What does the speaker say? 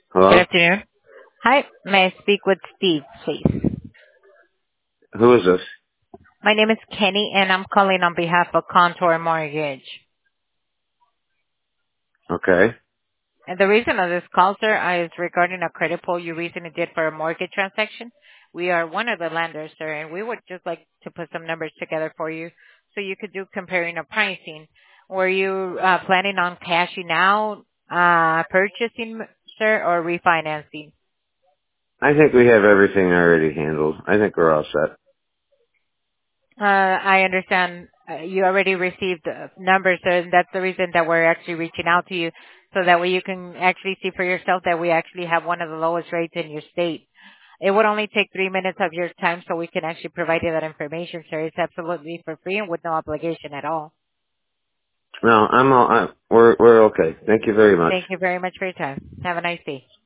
Good Hello? afternoon. Hi, may I speak with Steve, please? Who is this? My name is Kenny, and I'm calling on behalf of Contour Mortgage. Okay. And the reason of this call, sir, is regarding a credit pull you recently did for a mortgage transaction. We are one of the lenders, sir, and we would just like to put some numbers together for you so you could do comparing of pricing. Were you planning on cashing out, purchasing, sir, or refinancing? I think we have everything already handled. I think we're all set. I understand you already received numbers, and that's the reason that we're actually reaching out to you, so that way you can actually see for yourself that we actually have one of the lowest rates in your state. It would only take 3 minutes of your time, so we can actually provide you that information, sir. It's absolutely for free and with no obligation at all. No, we're okay. Thank you very much. Thank you very much for your time. Have a nice day.